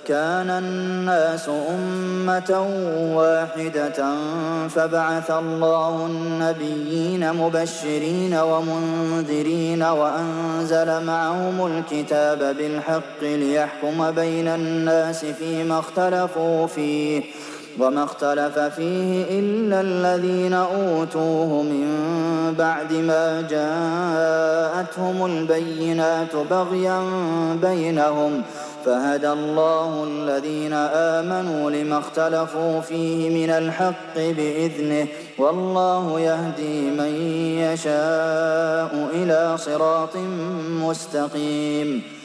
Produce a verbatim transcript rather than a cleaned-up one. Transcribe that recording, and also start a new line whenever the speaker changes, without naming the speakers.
كان الناس أمة واحدة فبعث الله النبيين مبشرين ومنذرين وأنزل معهم الكتاب بالحق ليحكم بين الناس فيما اختلفوا فيه وما اختلف فيه إلا الذين أوتوه من بعد ما جاءتهم البينات بغيا بينهم فهدى الله الذين آمنوا لما اختلفوا فيه من الحق بإذنه والله يهدي من يشاء إلى صراط مستقيم